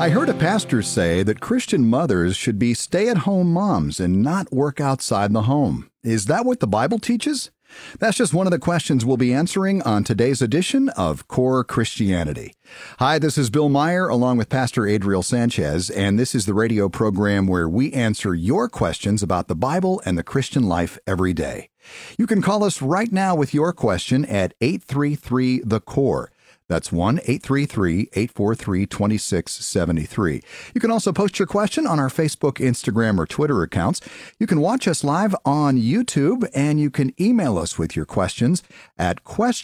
I heard a pastor say that Christian mothers should be stay-at-home moms and not work outside the home. Is that what the Bible teaches? That's just one of the questions we'll be answering on today's edition of Core Christianity. Hi, this is Bill Meyer along with Pastor Adriel Sanchez, and this is the radio program where we answer your questions about the Bible and the Christian life every day. You can call us right now with your question at 833-THE-CORE. That's 1-833-843-2673. You can also post your question on our Facebook, Instagram, or Twitter accounts. You can watch us live on YouTube, and you can email us with your questions at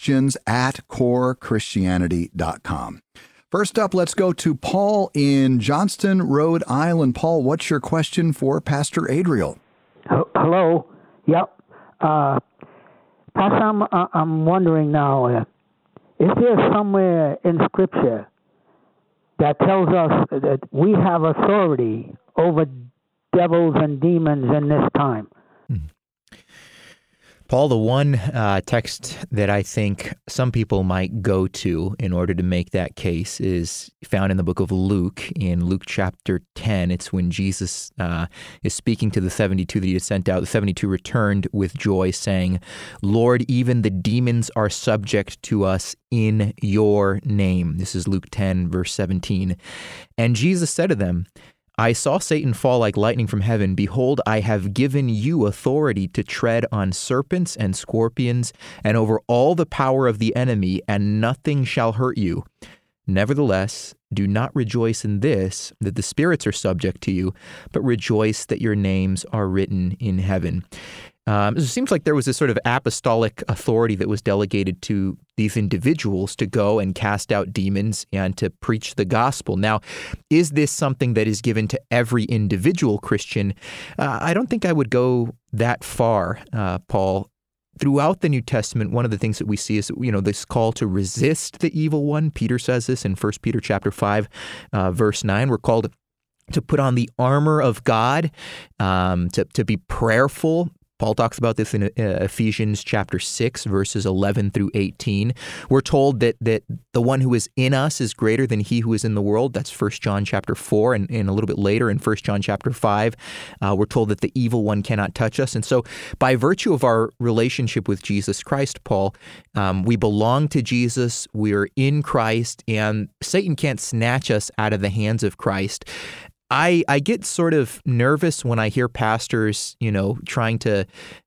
questions@corechristianity.com. First up, let's go to Paul in Johnston, Rhode Island. Paul, what's your question for Pastor Adriel? Hello. Yep. Pastor, I'm wondering now, is there somewhere in Scripture that tells us that we have authority over devils and demons in this time? Paul, the one text that I think some people might go to in order to make that case is found in the book of Luke, in Luke chapter 10. It's when Jesus is speaking to the 72 that he had sent out. The 72 returned with joy, saying, "Lord, even the demons are subject to us in your name." This is Luke 10, verse 17. And Jesus said to them, "I saw Satan fall like lightning from heaven. Behold, I have given you authority to tread on serpents and scorpions and over all the power of the enemy, and nothing shall hurt you. Nevertheless, do not rejoice in this, that the spirits are subject to you, but rejoice that your names are written in heaven." It seems like there was this sort of apostolic authority that was delegated to these individuals to go and cast out demons and to preach the gospel. Now, is this something that is given to every individual Christian? I don't think I would go that far, Paul. Throughout the New Testament, one of the things that we see is, this call to resist the evil one. Peter says this in 1 Peter chapter 5, verse 9. We're called to put on the armor of God, to be prayerful. Paul talks about this in Ephesians chapter 6, verses 11 through 18. We're told that the one who is in us is greater than he who is in the world. That's 1 John chapter 4, and a little bit later in 1 John chapter 5, we're told that the evil one cannot touch us. And so by virtue of our relationship with Jesus Christ, Paul, we belong to Jesus, we're in Christ, and Satan can't snatch us out of the hands of Christ. I get sort of nervous when I hear pastors, trying to,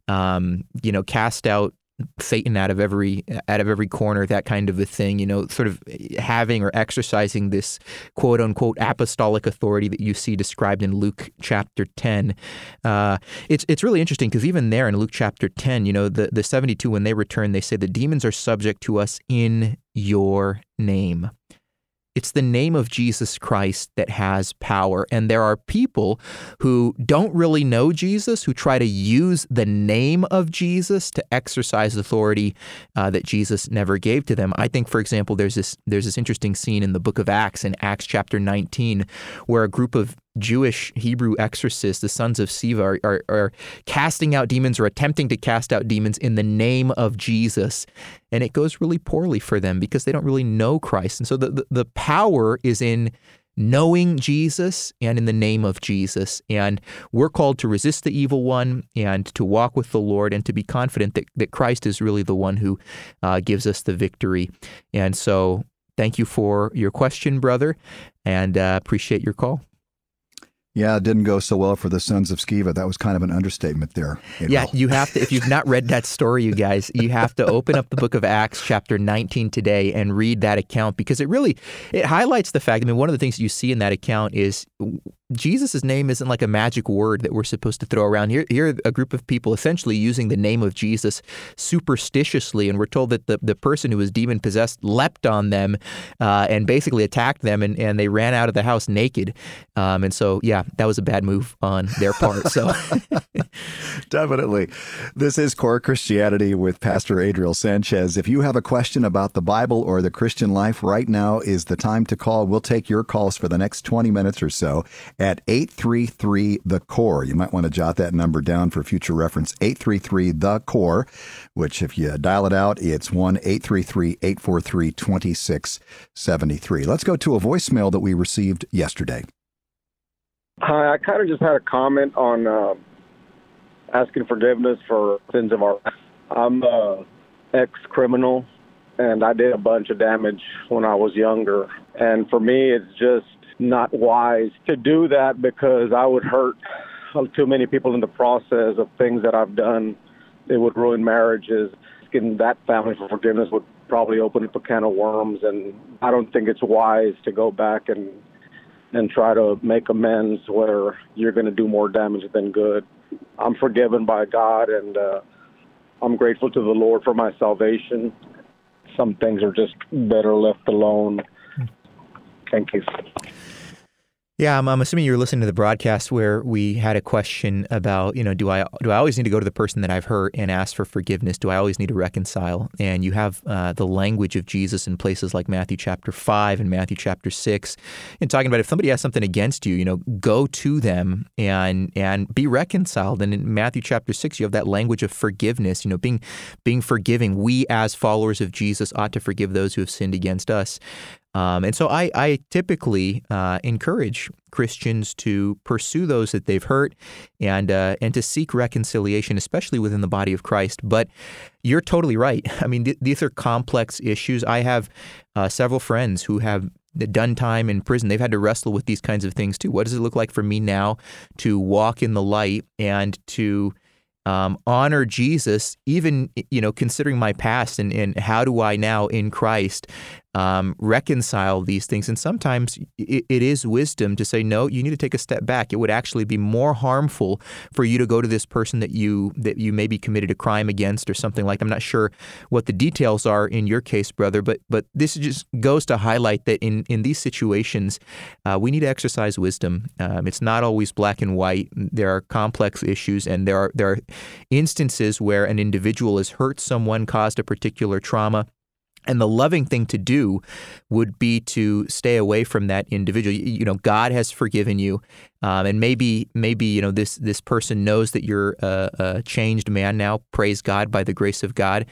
cast out Satan out of every corner, that kind of a thing, sort of having or exercising this quote unquote apostolic authority that you see described in Luke chapter 10. It's really interesting because even there in Luke chapter 10, the 72, when they return, they say the demons are subject to us in your name. It's the name of Jesus Christ that has power. And there are people who don't really know Jesus, who try to use the name of Jesus to exercise authority that Jesus never gave to them. I think, for example, there's this interesting scene in the book of Acts, in Acts chapter 19, where a group of Jewish Hebrew exorcists, the sons of Sceva, are casting out demons or attempting to cast out demons in the name of Jesus. And it goes really poorly for them because they don't really know Christ. And so the power is in knowing Jesus and in the name of Jesus. And we're called to resist the evil one and to walk with the Lord and to be confident that Christ is really the one who gives us the victory. And so thank you for your question, brother, and appreciate your call. Yeah, it didn't go so well for the sons of Sceva. That was kind of an understatement there. Yeah, you have to, if you've not read that story, you guys, you have to open up the book of Acts chapter 19 today and read that account because it highlights the fact, one of the things you see in that account is Jesus' name isn't like a magic word that we're supposed to throw around. Here a group of people essentially using the name of Jesus superstitiously, and we're told that the person who was demon-possessed leapt on them and basically attacked them, and they ran out of the house naked. And so, yeah, that was a bad move on their part. So Definitely. This is Core Christianity with Pastor Adriel Sanchez. If you have a question about the Bible or the Christian life, right now is the time to call. We'll take your calls for the next 20 minutes or so at 833-THE-CORE. You might want to jot that number down for future reference, 833-THE-CORE, which if you dial it out, it's 1-833-843-2673. Let's go to a voicemail that we received yesterday. Hi, I kind of just had a comment on asking forgiveness for sins of our. I'm a ex-criminal, and I did a bunch of damage when I was younger. And for me, it's just not wise to do that because I would hurt too many people in the process of things that I've done. It would ruin marriages. Asking that family for forgiveness would probably open up a can of worms, and I don't think it's wise to go back and try to make amends where you're going to do more damage than good. I'm forgiven by God, and I'm grateful to the Lord for my salvation. Some things are just better left alone. Thank you. Yeah, I'm assuming you were listening to the broadcast where we had a question about, do I always need to go to the person that I've hurt and ask for forgiveness? Do I always need to reconcile? And you have the language of Jesus in places like Matthew chapter 5 and Matthew chapter 6, and talking about if somebody has something against you, go to them and be reconciled. And in Matthew chapter 6, you have that language of forgiveness, being forgiving. We as followers of Jesus ought to forgive those who have sinned against us. And so I typically encourage Christians to pursue those that they've hurt and to seek reconciliation, especially within the body of Christ. But you're totally right. I mean, these are complex issues. I have several friends who have done time in prison. They've had to wrestle with these kinds of things too. What does it look like for me now to walk in the light and to honor Jesus, even, considering my past and how do I now in Christ reconcile these things? And sometimes it is wisdom to say, no, you need to take a step back. It would actually be more harmful for you to go to this person that you maybe committed a crime against or something like that. I'm not sure what the details are in your case, brother, but this just goes to highlight that in these situations, we need to exercise wisdom. It's not always black and white. There are complex issues, and there are instances where an individual has hurt someone, caused a particular trauma. And the loving thing to do would be to stay away from that individual. God has forgiven you, and maybe this person knows that you're a changed man now. Praise God by the grace of God.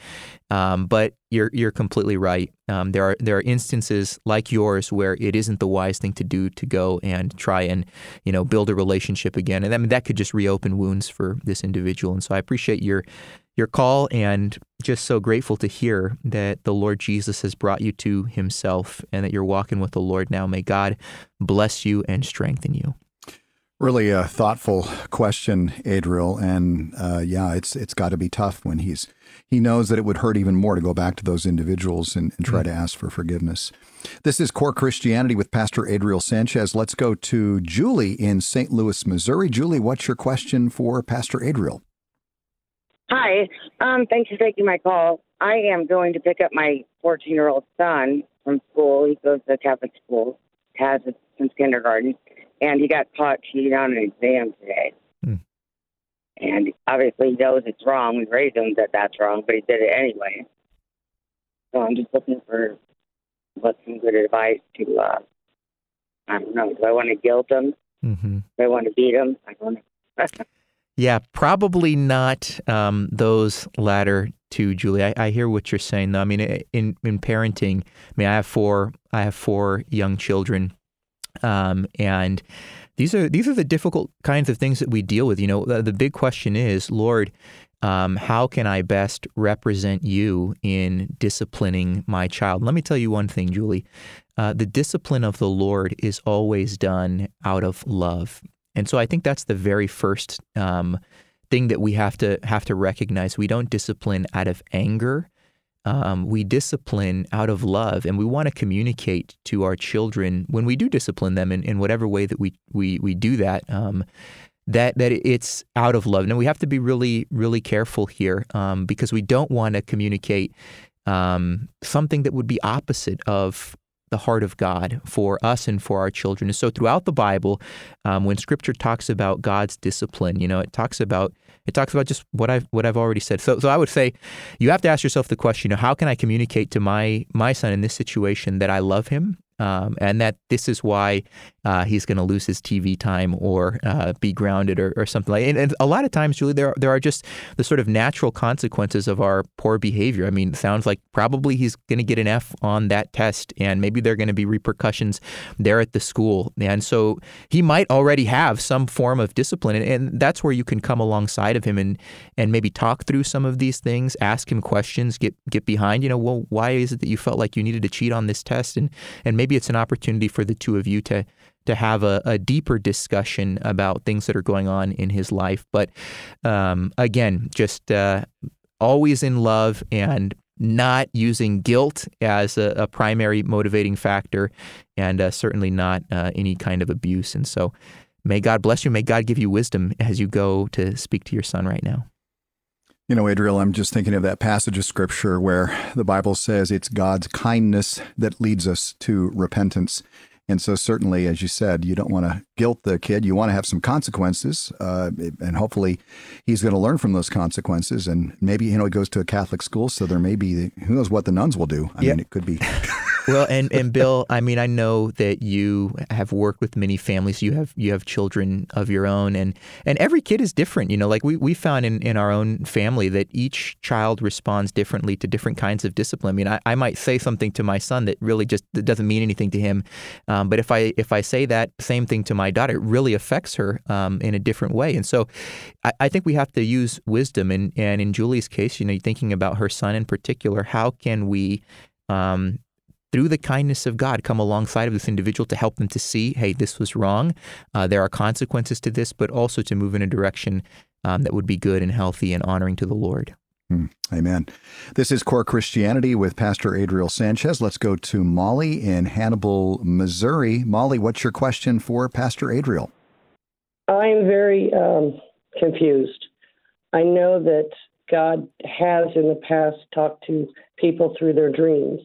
But you're completely right. There are instances like yours where it isn't the wise thing to do to go and try and build a relationship again. And I mean that could just reopen wounds for this individual. And so I appreciate your call, and just so grateful to hear that the Lord Jesus has brought you to himself and that you're walking with the Lord now. May God bless you and strengthen you. Really a thoughtful question, Adriel. And it's got to be tough when he knows that it would hurt even more to go back to those individuals and try to ask for forgiveness. This is Core Christianity with Pastor Adriel Sanchez. Let's go to Julie in St. Louis, Missouri. Julie, what's your question for Pastor Adriel? Hi. Thanks for taking my call. I am going to pick up my 14-year-old son from school. He goes to Catholic school, has it since kindergarten, and he got caught cheating on an exam today. And obviously he knows it's wrong. We raised him that that's wrong, but he did it anyway. So I'm just looking for some good advice to, I don't know, do I want to guilt him? Mm-hmm. Do I want to beat him? I don't know. Yeah, probably not those latter two, Julie. I hear what you're saying, though. I mean, in parenting, I have four young children, and these are the difficult kinds of things that we deal with. The big question is, Lord, how can I best represent you in disciplining my child? Let me tell you one thing, Julie. The discipline of the Lord is always done out of love. And so I think that's the very first thing that we have to recognize. We don't discipline out of anger. We discipline out of love, and we want to communicate to our children when we do discipline them in whatever way that we do that, that it's out of love. Now, we have to be really, really careful here because we don't want to communicate something that would be opposite of the heart of God for us and for our children. And so throughout the Bible, when Scripture talks about God's discipline, it talks about just what I've already said. So I would say you have to ask yourself the question, how can I communicate to my son in this situation that I love him? And that this is why he's going to lose his TV time or be grounded or something like that. And a lot of times, Julie, there are just the sort of natural consequences of our poor behavior. I mean, it sounds like probably he's going to get an F on that test, and maybe there are going to be repercussions there at the school. And so he might already have some form of discipline, and that's where you can come alongside of him and maybe talk through some of these things, ask him questions, get behind, well, why is it that you felt like you needed to cheat on this test? And maybe it's an opportunity for the two of you to have a deeper discussion about things that are going on in his life. But again, just always in love and not using guilt as a primary motivating factor, and certainly not any kind of abuse. And so may God bless you. May God give you wisdom as you go to speak to your son right now. Adriel, I'm just thinking of that passage of Scripture where the Bible says it's God's kindness that leads us to repentance. And so certainly, as you said, you don't want to guilt the kid. You want to have some consequences, and hopefully he's going to learn from those consequences. And maybe, he goes to a Catholic school, so there may be, who knows what the nuns will do. I mean, it could be. Well, and Bill, I mean, I know that you have worked with many families. You have children of your own, and every kid is different. Like we found in our own family that each child responds differently to different kinds of discipline. I mean, I might say something to my son that really just doesn't mean anything to him, but if I say that same thing to my daughter, it really affects her in a different way. And so, I think we have to use wisdom. And in Julie's case, thinking about her son in particular, how can we through the kindness of God, come alongside of this individual to help them to see, hey, this was wrong. There are consequences to this, but also to move in a direction that would be good and healthy and honoring to the Lord. Amen. This is Core Christianity with Pastor Adriel Sanchez. Let's go to Molly in Hannibal, Missouri. Molly, what's your question for Pastor Adriel? I'm very confused. I know that God has in the past talked to people through their dreams.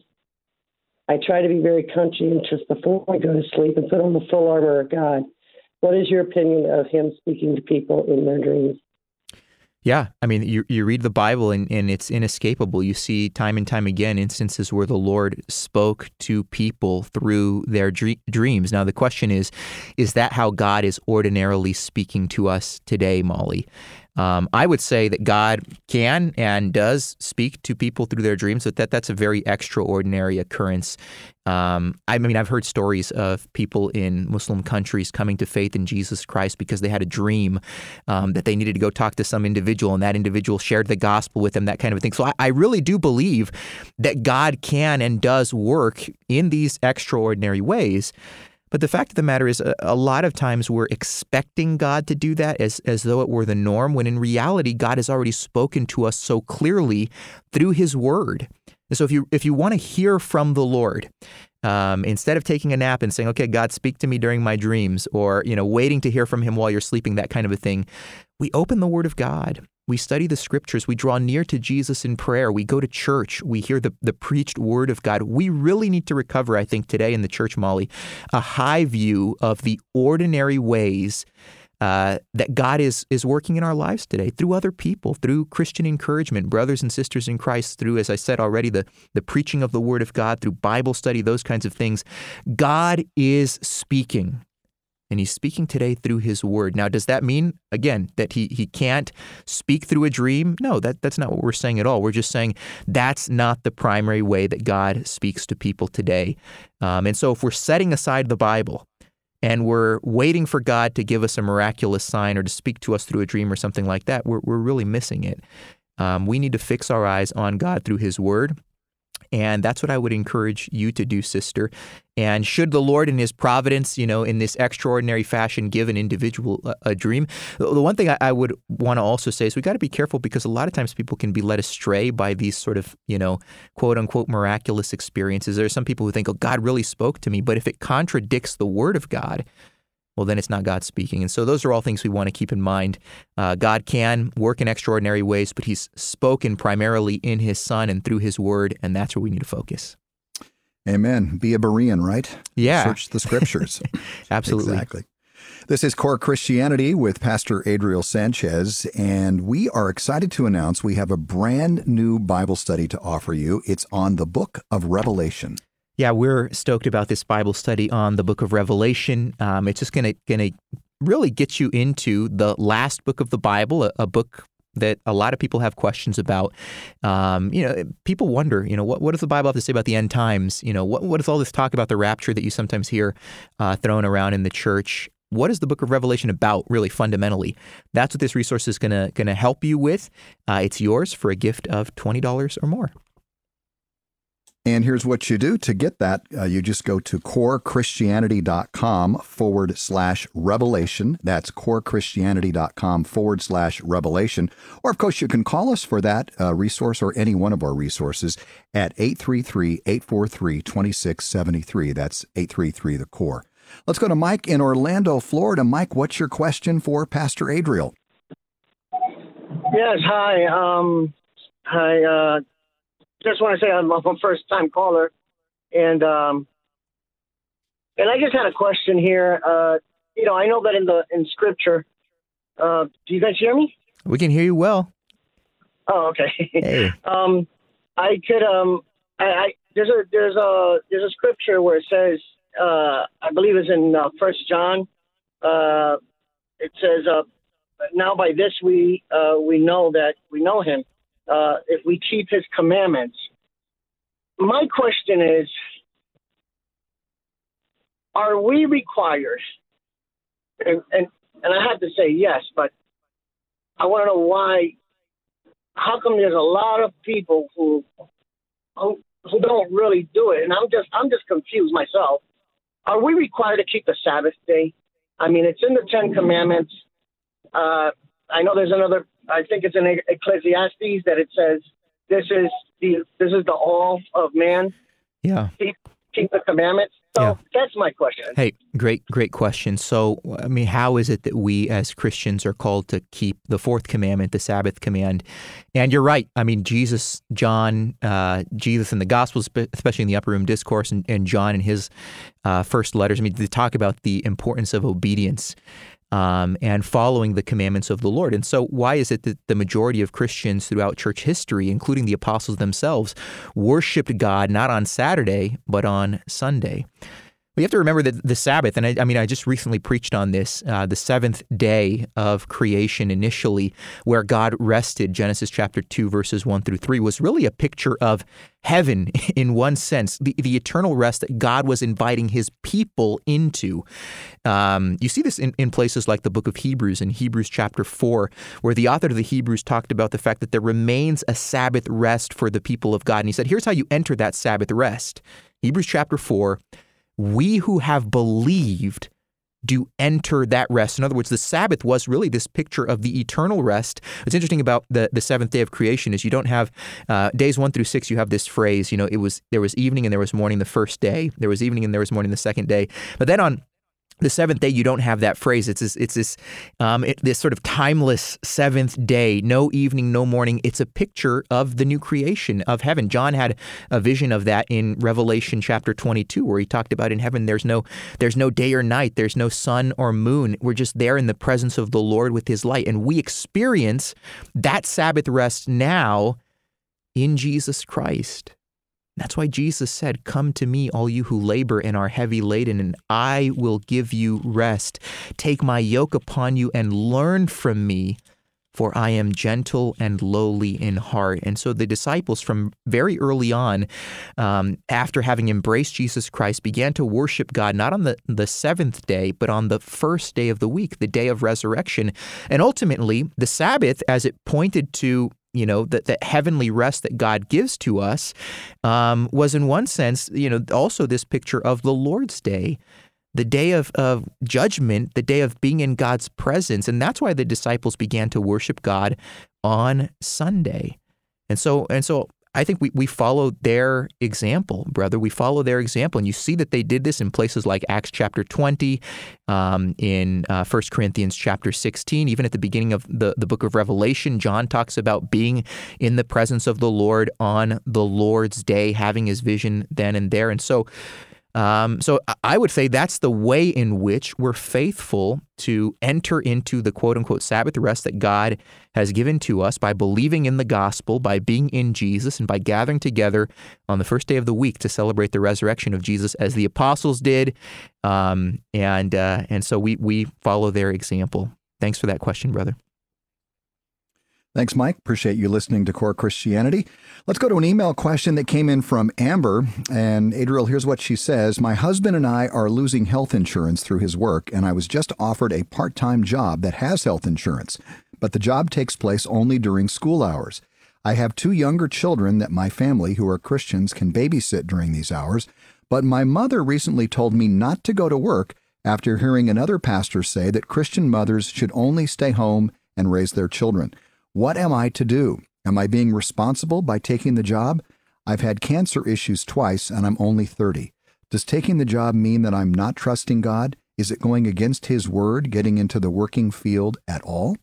I try to be very conscientious before I go to sleep and put on the full armor of God. What is your opinion of him speaking to people in their dreams? Yeah, I mean, you read the Bible and it's inescapable. You see time and time again instances where the Lord spoke to people through their dreams. Now, the question is that how God is ordinarily speaking to us today, Molly? I would say that God can and does speak to people through their dreams, but that's a very extraordinary occurrence. I mean, I've heard stories of people in Muslim countries coming to faith in Jesus Christ because they had a dream that they needed to go talk to some individual, and that individual shared the gospel with them, that kind of thing. So I really do believe that God can and does work in these extraordinary ways. But the fact of the matter is, a lot of times we're expecting God to do that as though it were the norm, when in reality, God has already spoken to us so clearly through His Word. And so if you want to hear from the Lord, instead of taking a nap and saying, okay, God, speak to me during my dreams, or waiting to hear from Him while you're sleeping, that kind of a thing, we open the Word of God. We study the Scriptures. We draw near to Jesus in prayer. We go to church. We hear the preached Word of God. We really need to recover, I think, today in the church, Molly, a high view of the ordinary ways that God is working in our lives today through other people, through Christian encouragement, brothers and sisters in Christ, through, as I said already, the preaching of the Word of God, through Bible study, those kinds of things. God is speaking. And He's speaking today through His Word. Now, does that mean, again, that he can't speak through a dream? No, that's not what we're saying at all. We're just saying that's not the primary way that God speaks to people today. And so if we're setting aside the Bible and we're waiting for God to give us a miraculous sign or to speak to us through a dream or something like that, we're really missing it. We need to fix our eyes on God through His Word. And that's what I would encourage you to do, sister. And should the Lord in His providence, in this extraordinary fashion, give an individual a dream, the one thing I would want to also say is we got to be careful, because a lot of times people can be led astray by these sort of, quote unquote, miraculous experiences. There are some people who think, oh, God really spoke to me. But if it contradicts the Word of God, well, then it's not God speaking. And so those are all things we want to keep in mind. God can work in extraordinary ways, but He's spoken primarily in His Son and through His Word, and that's where we need to focus. Amen. Be a Berean, right? Yeah. Search the scriptures. Absolutely. Exactly. This is Core Christianity with Pastor Adriel Sanchez, and we are excited to announce we have a brand new Bible study to offer you. It's on the book of Revelation. Yeah, we're stoked about this Bible study on the book of Revelation. It's just going to really get you into the last book of the Bible, a book that a lot of people have questions about. People wonder, what does the Bible have to say about the end times? What is all this talk about the rapture that you sometimes hear thrown around in the church? What is the book of Revelation about, really, fundamentally? That's what this resource is going to help you with. It's yours for a gift of $20 or more. And here's what you do to get that. You just go to corechristianity.com/revelation. That's corechristianity.com/revelation. Or, of course, you can call us for that resource or any one of our resources at 833-843-2673. That's 833-THE-CORE. Let's go to Mike in Orlando, Florida. Mike, what's your question for Pastor Adriel? Yes, hi. I just want to say I'm a first-time caller, and I just had a question here. I know that in Scripture, do you guys hear me? We can hear you well. Oh, okay. Hey. There's a scripture where it says, I believe it's in 1 John. It says, "Now by this we know that we know Him, if we keep His commandments." My question is, are we required? And I have to say yes, but I want to know why. How come there's a lot of people who don't really do it? And I'm just confused myself. Are we required to keep the Sabbath day? I mean, it's in the Ten Commandments. I know there's another. I think it's in Ecclesiastes that it says this is the all of man. Yeah. Keep the commandments. So Yeah. That's my question. Hey, great question. So, I mean, how is it that we as Christians are called to keep the fourth commandment, the Sabbath command? And you're right. I mean, Jesus in the Gospels, especially in the Upper Room Discourse, and John in his first letters, I mean, they talk about the importance of obedience and following the commandments of the Lord. And so why is it that the majority of Christians throughout church history, including the apostles themselves, worshiped God not on Saturday, but on Sunday? We have to remember that the Sabbath, and I just recently preached on this, the seventh day of creation initially, where God rested, Genesis chapter 2, verses 1 through 3, was really a picture of heaven in one sense, the eternal rest that God was inviting His people into. You see this in places like the book of Hebrews, in Hebrews chapter 4, where the author of the Hebrews talked about the fact that there remains a Sabbath rest for the people of God. And he said, here's how you enter that Sabbath rest. Hebrews chapter 4, "We who have believed do enter that rest." In other words, the Sabbath was really this picture of the eternal rest. What's interesting about the seventh day of creation is you don't have days 1 through 6. You have this phrase, there was evening and there was morning the first day. There was evening and there was morning the second day. But then on the seventh day, you don't have that phrase. It's this sort of timeless seventh day, no evening, no morning. It's a picture of the new creation of heaven. John had a vision of that in Revelation chapter 22, where he talked about in heaven there's no day or night, there's no sun or moon. We're just there in the presence of the Lord with His light, and we experience that Sabbath rest now in Jesus Christ. That's why Jesus said, "Come to me, all you who labor and are heavy laden, and I will give you rest. Take my yoke upon you and learn from me, for I am gentle and lowly in heart." And so the disciples from very early on, after having embraced Jesus Christ, began to worship God not on the seventh day, but on the first day of the week, the day of resurrection. And ultimately, the Sabbath, as it pointed to the heavenly rest that God gives to us, was in one sense, also this picture of the Lord's Day, the day of judgment, the day of being in God's presence. And that's why the disciples began to worship God on Sunday. And so I think we follow their example, brother. We follow their example. And you see that they did this in places like Acts chapter 20, in 1 Corinthians chapter 16, even at the beginning of the book of Revelation. John talks about being in the presence of the Lord on the Lord's day, having his vision then and there. And so I would say that's the way in which we're faithful to enter into the quote-unquote Sabbath rest that God has given to us by believing in the gospel, by being in Jesus, and by gathering together on the first day of the week to celebrate the resurrection of Jesus as the apostles did. And so we follow their example. Thanks for that question, brother. Thanks, Mike. Appreciate you listening to Core Christianity. Let's go to an email question that came in from Amber. And Adriel, here's what she says. My husband and I are losing health insurance through his work, and I was just offered a part-time job that has health insurance, but the job takes place only during school hours. I have 2 younger children that my family, who are Christians, can babysit during these hours, but my mother recently told me not to go to work after hearing another pastor say that Christian mothers should only stay home and raise their children. What am I to do? Am I being responsible by taking the job? I've had cancer issues twice, and I'm only 30. Does taking the job mean that I'm not trusting God? Is it going against his word, getting into the working field at all?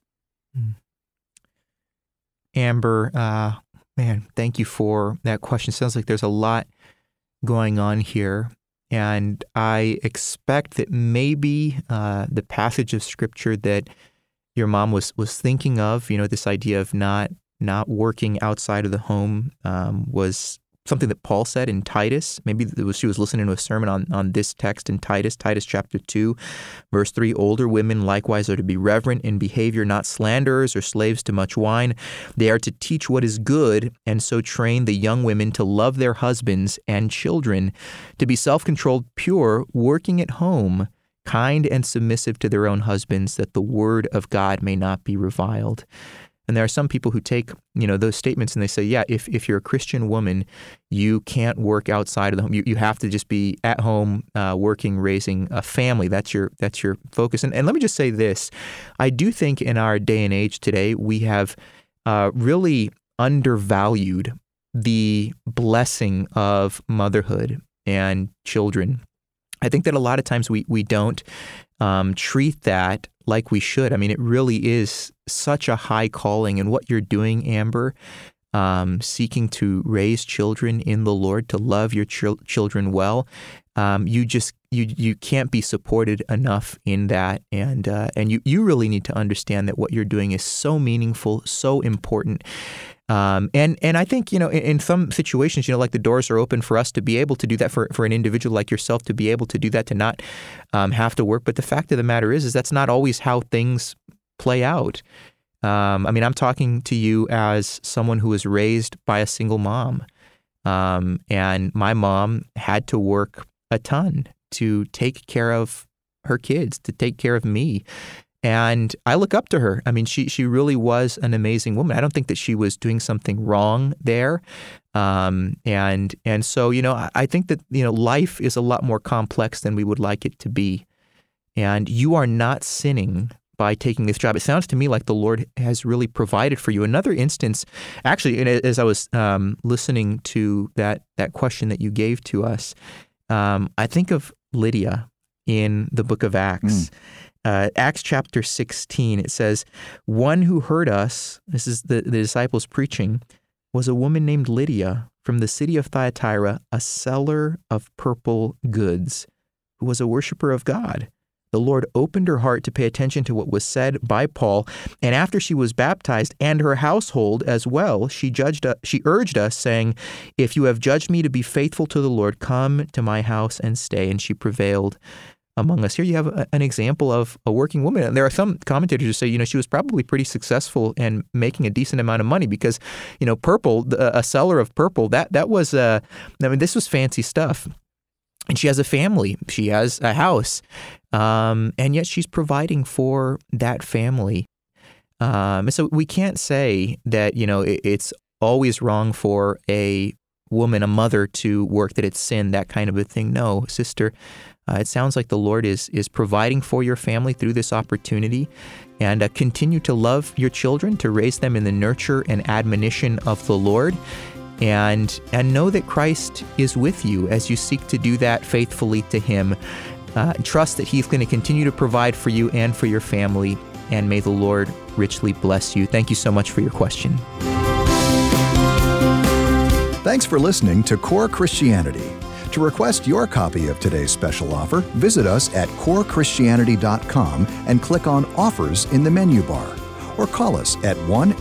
Amber, man, thank you for that question. Sounds like there's a lot going on here. And I expect that maybe the passage of Scripture that your mom was thinking of, this idea of not working outside of the home, was something that Paul said in Titus. Maybe she was listening to a sermon on this text in Titus chapter 2, verse 3. Older women likewise are to be reverent in behavior, not slanderers or slaves to much wine. They are to teach what is good, and so train the young women to love their husbands and children, to be self-controlled, pure, working at home, kind and submissive to their own husbands, that the word of God may not be reviled. And there are some people who take, those statements and they say, yeah, if you're a Christian woman, you can't work outside of the home. You have to just be at home, working, raising a family. That's your focus. And let me just say this. I do think in our day and age today, we have really undervalued the blessing of motherhood and children. I think that a lot of times we don't treat that like we should. I mean, it really is such a high calling. And what you're doing, Amber, seeking to raise children in the Lord, to love your children well, you can't be supported enough in that. And you really need to understand that what you're doing is so meaningful, so important. And I think, in some situations, like the doors are open for us to be able to do that for an individual like yourself, to be able to do that, to not have to work. But the fact of the matter is that's not always how things play out. I'm talking to you as someone who was raised by a single mom. And my mom had to work a ton to take care of her kids, to take care of me. And I look up to her. I mean, she really was an amazing woman. I don't think that she was doing something wrong there. And so, I think that, life is a lot more complex than we would like it to be. And you are not sinning by taking this job. It sounds to me like the Lord has really provided for you. Another instance, actually, as I was listening to that question that you gave to us, I think of Lydia in the book of Acts. Acts chapter 16, it says, one who heard us, this is the disciples preaching, was a woman named Lydia from the city of Thyatira, a seller of purple goods, who was a worshiper of God. The Lord opened her heart to pay attention to what was said by Paul, and after she was baptized, and her household as well, she urged us, saying, if you have judged me to be faithful to the Lord, come to my house and stay. And she prevailed among us. Here you have an example of a working woman. And there are some commentators who say, she was probably pretty successful and making a decent amount of money because, purple, a seller of purple, that was, this was fancy stuff. And she has a family. She has a house. And yet she's providing for that family. And so we can't say that, it's always wrong for a woman, a mother, to work, that it's sin, that kind of a thing. No, sister, it sounds like the Lord is providing for your family through this opportunity, and continue to love your children, to raise them in the nurture and admonition of the Lord. and know that Christ is with you as you seek to do that faithfully to Him. Trust that He's going to continue to provide for you and for your family, and may the Lord richly bless you. Thank you so much for your question. Thanks for listening to Core Christianity. To request your copy of today's special offer, visit us at corechristianity.com and click on Offers in the menu bar, or call us at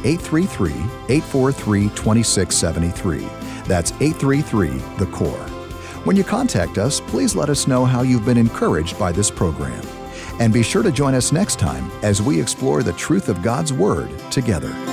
1-833-843-2673. That's 833-THE-CORE. When you contact us, please let us know how you've been encouraged by this program. And be sure to join us next time as we explore the truth of God's Word together.